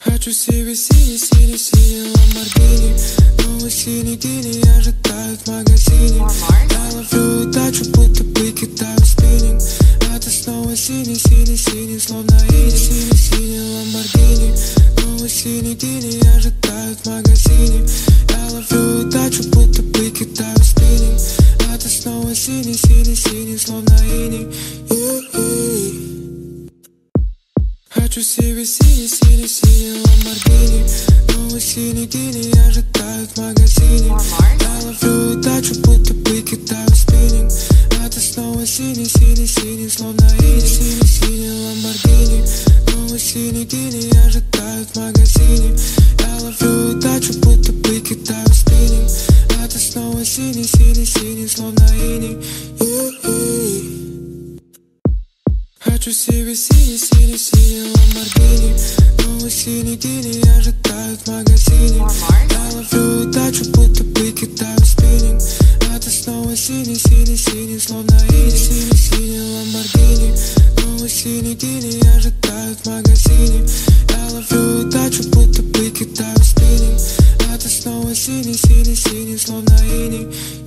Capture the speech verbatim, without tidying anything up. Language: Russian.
Хочу себе синий, синий, синий ламборгини. Новый синий дини ожидают в магазине. Я ловлю удачу, будто бы кидаю спиннинг. А ты снова синий, синий, синий, словно иней. Синий, синий ламборгини. Новый синий дини ожидают в магазине. Я ловлю удачу, будто бы кидаю спиннинг. А ты снова синий, синий, синий, словно иней. Хочу себе синий, синий, синий ламборгини. Новый синий дини ожидают в магазине. Я ловлю удачу, будто бы кидаю спиннинг. А ты снова синий, синий, синий, словно иней. Синий, синий ламборгини. Новый синий дини ожидают в магазине. Я ловлю удачу, будто бы кидаю спиннинг. А ты снова синий, синий, синий, словно иней. Хочу себе синий, синий, синий ламборгини. Новый синий дини ожидают в магазине. Я ловлю удачу, будто бы кидаю спиннинг. А ты снова синий, синий, синий, словно иней. Синий, синий ламборгини. Новый синий дини ожидают в магазине. Я ловлю удачу, будто бы кидаю спиннинг. А ты снова синий, синий, синий, словно иней.